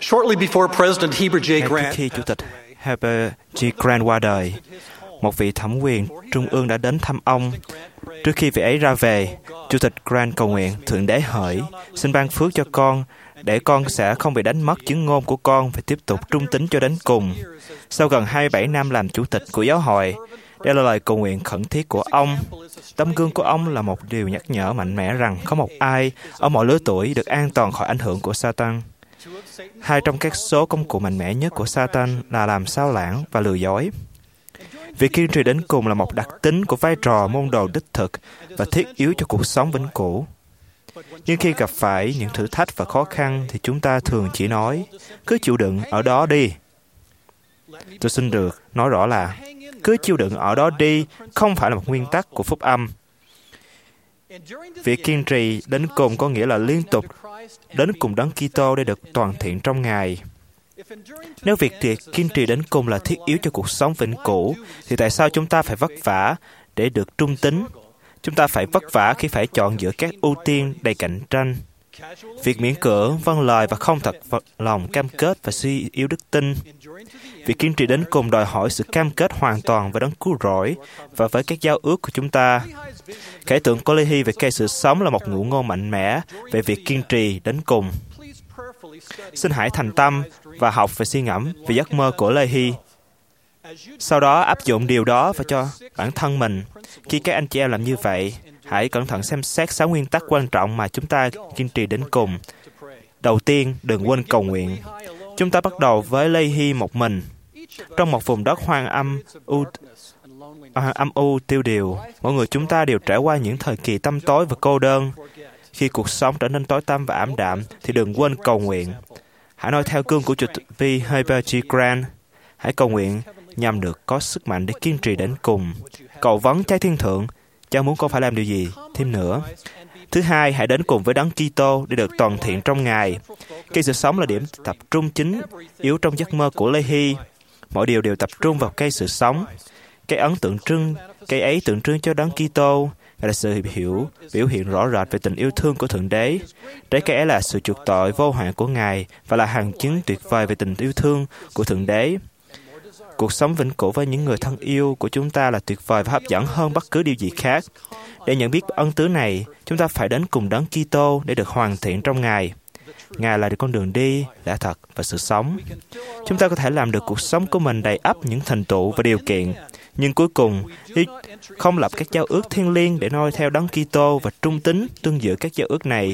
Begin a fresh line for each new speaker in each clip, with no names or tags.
Shortly before President Heber J.
Ngay trước
Grant
khi Chủ tịch Heber J. Grant qua đời, một vị thẩm quyền trung ương đã đến thăm ông. Trước khi vị ấy ra về, Chủ tịch Grant cầu nguyện, Thượng Đế hỡi, xin ban phước cho con, để con sẽ không bị đánh mất chứng ngôn của con và tiếp tục trung tín cho đến cùng. Sau gần 27 năm làm chủ tịch của giáo hội, đây là lời cầu nguyện khẩn thiết của ông. Tấm gương của ông là một điều nhắc nhở mạnh mẽ rằng không một ai ở mọi lứa tuổi được an toàn khỏi ảnh hưởng của Satan. Hai trong các số công cụ mạnh mẽ nhất của Satan là làm sao lãng và lừa dối. Việc kiên trì đến cùng là một đặc tính của vai trò môn đồ đích thực và thiết yếu cho cuộc sống vĩnh cửu. Nhưng khi gặp phải những thử thách và khó khăn thì chúng ta thường chỉ nói, cứ chịu đựng ở đó đi. Tôi xin được nói rõ là, cứ chịu đựng ở đó đi không phải là một nguyên tắc của phúc âm. Việc kiên trì đến cùng có nghĩa là liên tục đến cùng Đấng Kitô để được toàn thiện trong Ngài. Nếu việc kiên trì đến cùng là thiết yếu cho cuộc sống vĩnh cửu, thì tại sao chúng ta phải vất vả để được trung tín? Chúng ta phải vất vả khi phải chọn giữa các ưu tiên đầy cạnh tranh. Việc miễn cưỡng, vâng lời và không thật lòng cam kết và suy yếu đức tin. Việc kiên trì đến cùng đòi hỏi sự cam kết hoàn toàn với Đấng cứu rỗi và với các giao ước của chúng ta. Khải tượng của Lê-hi về cây sự sống là một ngụ ngôn mạnh mẽ về việc kiên trì đến cùng. Xin hãy thành tâm và học và suy ngẫm về giấc mơ của Lê-hi. Sau đó áp dụng điều đó vào cho bản thân mình. Khi các anh chị em làm như vậy, hãy cẩn thận xem xét 6 nguyên tắc quan trọng mà chúng ta kiên trì đến cùng. Đầu tiên, đừng quên cầu nguyện. Chúng ta bắt đầu với Lê-hi một mình. Trong một vùng đất hoang âm u tiêu điều, mỗi người chúng ta đều trải qua những thời kỳ tăm tối và cô đơn. Khi cuộc sống trở nên tối tăm và ảm đạm, thì đừng quên cầu nguyện. Hãy noi theo gương của Chủ tịch Heber J. Grant. Hãy cầu nguyện nhằm được có sức mạnh để kiên trì đến cùng. Cầu vấn Cha Thiên Thượng, Cha muốn con phải làm điều gì thêm nữa. Thứ hai, hãy đến cùng với Đấng Kitô để được toàn thiện trong Ngài. Cây sự sống là điểm tập trung chính yếu trong giấc mơ của Lê-hi. Mọi điều đều tập trung vào cây sự sống. Cây ấy tượng trưng cho Đấng Kitô, là sự biểu hiện rõ rệt về tình yêu thương của Thượng Đế. Trái cây ấy là sự chuộc tội vô hạn của Ngài và là bằng chứng tuyệt vời về tình yêu thương của Thượng Đế. Cuộc sống vĩnh cửu với những người thân yêu của chúng ta là tuyệt vời và hấp dẫn hơn bất cứ điều gì khác. Để nhận biết ân tứ này, chúng ta phải đến cùng Đấng Kitô để được hoàn thiện trong Ngài. Ngài là con đường đi, lẽ thật và sự sống. Chúng ta có thể làm được cuộc sống của mình đầy ắp những thành tựu và điều kiện, nhưng cuối cùng, nếu không lập các giao ước thiêng liêng để noi theo Đấng Kitô và trung tín tương giữa các giao ước này,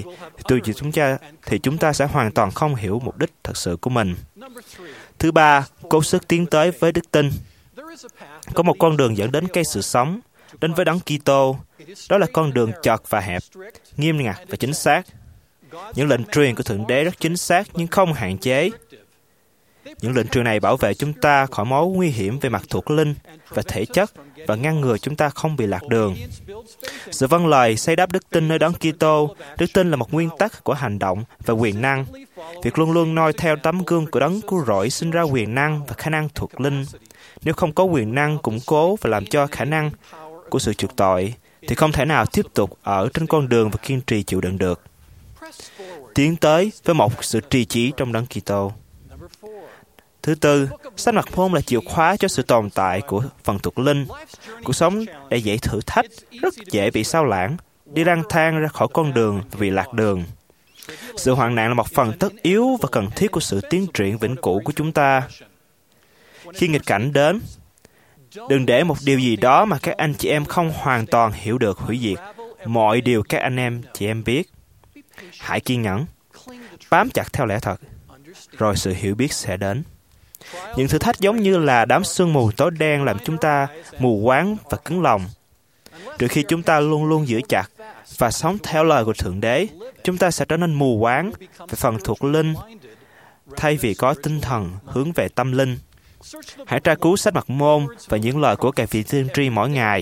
thì chúng ta sẽ hoàn toàn không hiểu mục đích thật sự của mình. Thứ ba, cố sức tiến tới với đức tin. Có một con đường dẫn đến cây sự sống, đến với Đấng Kitô. Đó là con đường chật và hẹp, nghiêm ngặt và chính xác. Những lệnh truyền của Thượng Đế rất chính xác nhưng không hạn chế. Những lệnh truyền này bảo vệ chúng ta khỏi mối nguy hiểm về mặt thuộc linh và thể chất và ngăn ngừa chúng ta không bị lạc đường. Sự vâng lời xây đắp đức tin nơi Đấng Kitô. Đức tin là một nguyên tắc của hành động và quyền năng. Việc luôn luôn noi theo tấm gương của Đấng cứu rỗi sinh ra quyền năng và khả năng thuộc linh. Nếu không có quyền năng củng cố và làm cho khả năng của sự chuộc tội, thì không thể nào tiếp tục ở trên con đường và kiên trì chịu đựng được. Tiến tới với một sự trì chí trong Đấng Kitô. Thứ tư, sách Mặc Môn là chìa khóa cho sự tồn tại của phần thuộc linh. Cuộc sống đầy dẫy thử thách, rất dễ bị sao lãng, đi lang thang ra khỏi con đường và bị lạc đường. Sự hoạn nạn là một phần tất yếu và cần thiết của sự tiến triển vĩnh cửu của chúng ta. Khi nghịch cảnh đến, đừng để một điều gì đó mà các anh chị em không hoàn toàn hiểu được hủy diệt mọi điều các anh em chị em biết. Hãy kiên nhẫn, bám chặt theo lẽ thật, rồi sự hiểu biết sẽ đến. Những thử thách giống như là đám sương mù tối đen làm chúng ta mù quáng và cứng lòng. Trừ khi chúng ta luôn luôn giữ chặt và sống theo lời của Thượng Đế, chúng ta sẽ trở nên mù quáng về phần thuộc linh, thay vì có tinh thần hướng về tâm linh. Hãy tra cứu sách Mặc Môn và những lời của các vị tiên tri mỗi ngày.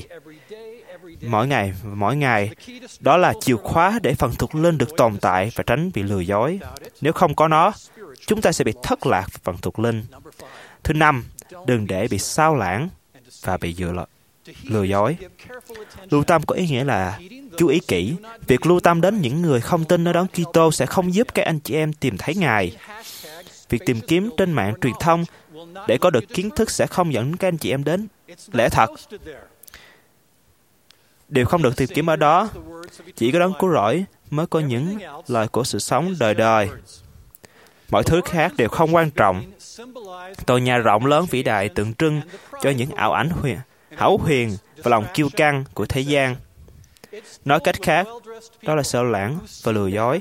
Mỗi ngày, đó là chìa khóa để phần thuộc linh được tồn tại và tránh bị lừa dối. Nếu không có nó, chúng ta sẽ bị thất lạc về phần thuộc linh. Thứ năm, đừng để bị sao lãng và bị lừa dối. Lưu tâm có ý nghĩa là chú ý kỹ. Việc lưu tâm đến những người không tin nơi Đấng Kitô sẽ không giúp các anh chị em tìm thấy Ngài. việc tìm kiếm trên mạng truyền thông để có được kiến thức sẽ không dẫn các anh chị em đến lẽ thật. Điều không được tìm kiếm ở đó, chỉ có đấng cứu rỗi mới có những lời của sự sống đời đời. Mọi thứ khác đều không quan trọng. Tòa nhà rộng lớn vĩ đại tượng trưng cho những ảo ảnh hão huyền và lòng kiêu căng của thế gian. Nói cách khác, đó là sợ lãng và lừa dối.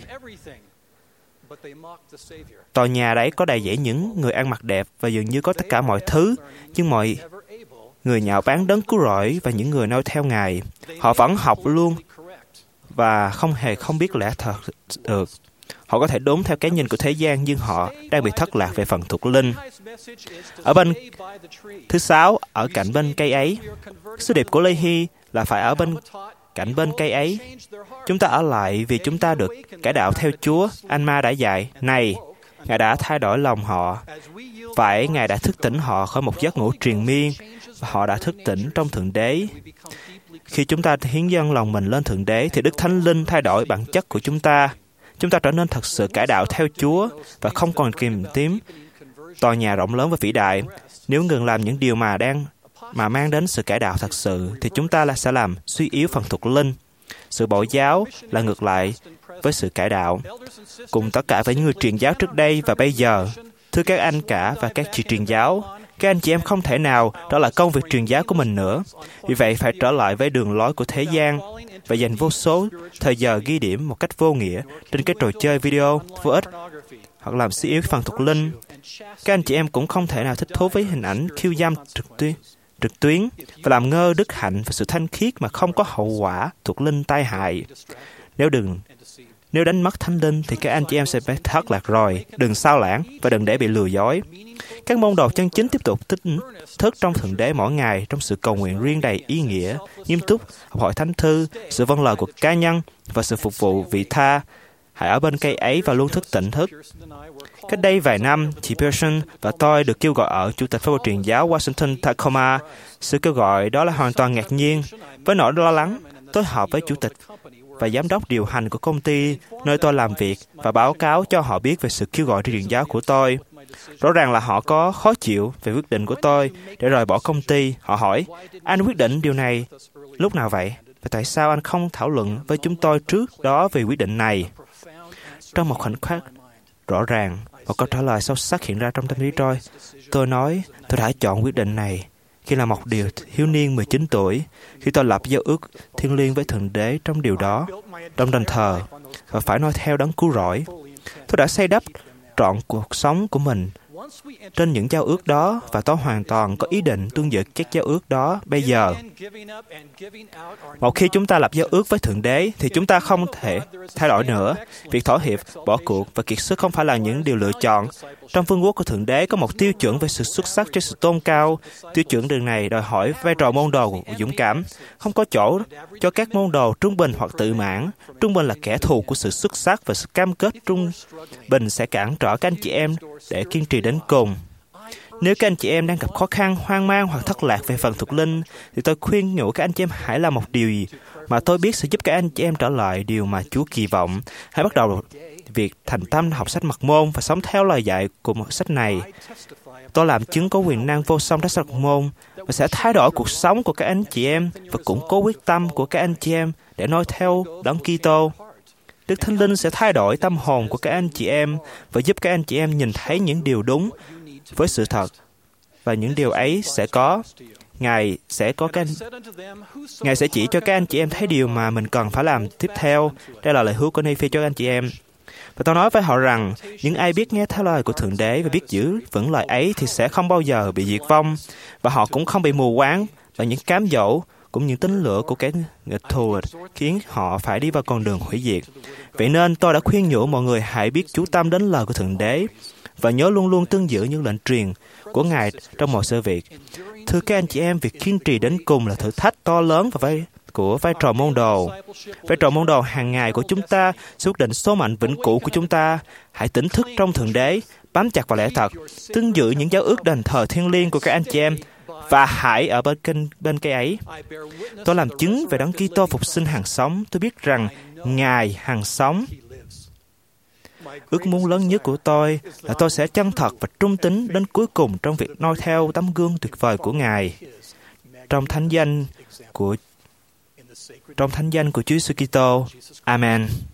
Tòa nhà đấy có đầy dẫy những người ăn mặc đẹp và dường như có tất cả mọi thứ, nhưng mọi người nhạo báng đấng cứu rỗi và những người noi theo Ngài. Họ vẫn học luôn và không biết lẽ thật được. Họ có thể đúng theo cái nhìn của thế gian, nhưng họ đang bị thất lạc về phần thuộc linh. Ở bên thứ 6, ở cạnh bên cây ấy, sứ điệp của Lê-hi là phải ở bên cạnh bên cây ấy. Chúng ta ở lại vì chúng ta được cải đạo theo Chúa. Anh Ma đã dạy, này, Ngài đã thay đổi lòng họ. Phải, Ngài đã thức tỉnh họ khỏi một giấc ngủ triền miên, và họ đã thức tỉnh trong Thượng Đế. Khi chúng ta hiến dâng lòng mình lên Thượng Đế, thì Đức Thánh Linh thay đổi bản chất của chúng ta. Chúng ta trở nên thật sự cải đạo theo Chúa và không còn tìm kiếm tòa nhà rộng lớn và vĩ đại. Nếu ngừng làm những điều mà mang đến sự cải đạo thật sự, thì chúng ta sẽ làm suy yếu phần thuộc linh. Sự bội giáo là ngược lại với sự cải đạo. Cùng tất cả với những người truyền giáo trước đây và bây giờ, thưa các anh cả và các chị truyền giáo, các anh chị em không thể nào trở lại công việc truyền giáo của mình nữa. Vì vậy phải trở lại với đường lối của thế gian và dành vô số thời giờ ghi điểm một cách vô nghĩa trên cái trò chơi video vô ích hoặc làm suy yếu phần thuộc linh. Các anh chị em cũng không thể nào thích thú với hình ảnh khiêu dâm trực tuyến và làm ngơ đức hạnh và sự thanh khiết mà không có hậu quả thuộc linh tai hại. Nếu đánh mất Thánh Linh thì các anh chị em sẽ phải thất lạc rồi. Đừng sao lãng và đừng để bị lừa dối. Các môn đồ chân chính tiếp tục thức trong Thượng Đế mỗi ngày trong sự cầu nguyện riêng đầy ý nghĩa, nghiêm túc, học hỏi Thánh Thư, sự vâng lời của cá nhân và sự phục vụ vị tha. Hãy ở bên cây ấy và luôn tỉnh thức. Cách đây vài năm, chị Pearson và tôi được kêu gọi ở Chủ tịch Phái bộ truyền giáo Washington Tacoma. Sự kêu gọi đó là hoàn toàn ngạc nhiên. Với nỗi lo lắng, tôi họp với Chủ tịch và giám đốc điều hành của công ty nơi tôi làm việc và báo cáo cho họ biết về sự kêu gọi truyền giáo của tôi. Rõ ràng là họ có khó chịu về quyết định của tôi để rời bỏ công ty. Họ hỏi, anh quyết định điều này lúc nào vậy? Và tại sao anh không thảo luận với chúng tôi trước đó về quyết định này? Trong một khoảnh khắc, rõ ràng, một câu trả lời sâu sắc hiện ra trong tâm trí tôi. Tôi nói, tôi đã chọn quyết định này khi là một điều thiếu niên 19 tuổi, khi tôi lập giao ước thiêng liêng với Thượng Đế trong điều đó, trong đền thờ, và phải noi theo đấng cứu rỗi. Tôi đã xây đắp trọn cuộc sống của mình trên những giao ước đó, và tôi hoàn toàn có ý định tuân giữ các giao ước đó bây giờ. Một khi chúng ta lập giao ước với Thượng Đế, thì chúng ta không thể thay đổi nữa. Việc thỏa hiệp, bỏ cuộc và kiệt sức không phải là những điều lựa chọn. Trong vương quốc của Thượng Đế có một tiêu chuẩn về sự xuất sắc cho sự tôn cao. Tiêu chuẩn đường này đòi hỏi vai trò môn đồ dũng cảm. Không có chỗ cho các môn đồ trung bình hoặc tự mãn. Trung bình là kẻ thù của sự xuất sắc, và sự cam kết trung bình sẽ cản trở các anh chị em để kiên trì đến cùng. Nếu các anh chị em đang gặp khó khăn, hoang mang hoặc thất lạc về phần thuộc linh, thì tôi khuyên nhủ các anh chị em hãy làm một điều gì mà tôi biết sẽ giúp các anh chị em trở lại điều mà Chúa kỳ vọng. Hãy bắt đầu việc thành tâm học sách Mật môn và sống theo lời dạy của một sách này. Tôi làm chứng có quyền năng vô song trong sách Mật môn và sẽ thay đổi cuộc sống của các anh chị em và củng cố quyết tâm của các anh chị em để noi theo Đấng Kitô. Đức Thánh Linh sẽ thay đổi tâm hồn của các anh chị em và giúp các anh chị em nhìn thấy những điều đúng với sự thật, và những điều ấy sẽ có. Ngài sẽ chỉ cho các anh chị em thấy điều mà mình cần phải làm tiếp theo. Đây là lời hứa của Nephi cho các anh chị em. Và tôi nói với họ rằng, những ai biết nghe theo lời của Thượng Đế và biết giữ vững lời ấy thì sẽ không bao giờ bị diệt vong, và họ cũng không bị mù quáng và những cám dỗ cũng những tính lửa của kẻ nghịch thù khiến họ phải đi vào con đường hủy diệt. Vậy nên tôi đã khuyên nhủ mọi người hãy biết chú tâm đến lời của Thượng Đế và nhớ luôn luôn tuân giữ những lệnh truyền của Ngài trong mọi sự việc. Thưa các anh chị em, việc kiên trì đến cùng là thử thách to lớn của vai trò môn đồ. Vai trò môn đồ hàng ngày của chúng ta sẽ quyết định số mệnh vĩnh cửu của chúng ta. Hãy tỉnh thức trong Thượng Đế, bám chặt vào lẽ thật, tuân giữ những giao ước đền thờ thiêng liêng của các anh chị em, và hãy ở bên cây ấy. Tôi làm chứng về Đấng Kitô phục sinh hằng sống. Tôi biết rằng Ngài hằng sống. ước muốn lớn nhất của tôi là tôi sẽ chân thật và trung tín đến cuối cùng trong việc noi theo tấm gương tuyệt vời của Ngài. Trong thánh danh của Chúa Giêsu Kitô. Amen.